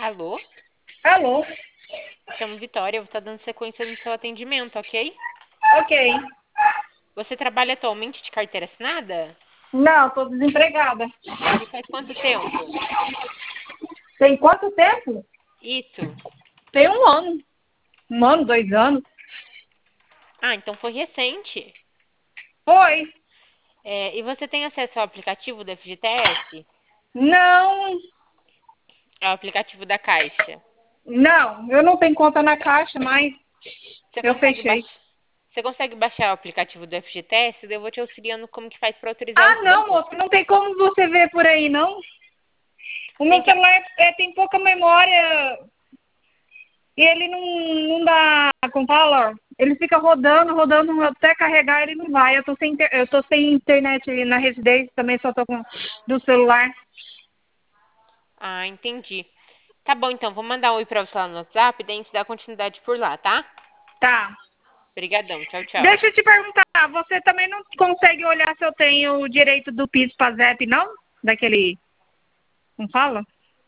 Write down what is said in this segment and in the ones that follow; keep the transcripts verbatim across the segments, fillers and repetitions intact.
Alô? Alô? Chamo Vitória, eu vou estar dando sequência no seu atendimento, ok? Ok. Você trabalha atualmente de carteira assinada? Não, tô desempregada. E faz quanto tempo? Tem quanto tempo? Isso. Tem um ano. Um ano, dois anos. Ah, então foi recente. Foi. É, e você tem acesso ao aplicativo do F G T S? Não, Ao aplicativo da Caixa? não. Eu não tenho conta na Caixa, mas Você eu consegue fechei. baixar? Você consegue baixar o aplicativo do F G T S? Daí eu vou te auxiliando como que faz para autorizar Ah, os não, bancos. moço. Não tem como você ver por aí, não. O Tem meu que... celular é, tem pouca memória e ele não, não dá, como fala? Ele fica rodando, rodando, até carregar ele não vai. Eu tô sem, inter- eu tô sem internet na residência, também só tô com do celular. Ah, entendi. Tá bom, então. Vou mandar um oi pra você lá no WhatsApp, daí a gente dá continuidade por lá, tá? Tá. Obrigadão. Tchau, tchau. Deixa eu te perguntar, você também não consegue olhar se eu tenho o direito do PIS PASEP, não? Daquele, como fala?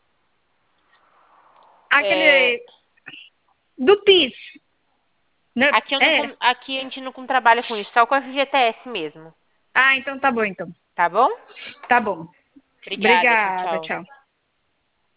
É, Aquele, do PIS, né? Aqui, eu não, É. com- aqui a gente não com- trabalha com isso, só com o F G T S mesmo. Ah, então tá bom, então. Tá bom? Tá bom. Obrigada. Tchau, Obrigada, tchau. tchau.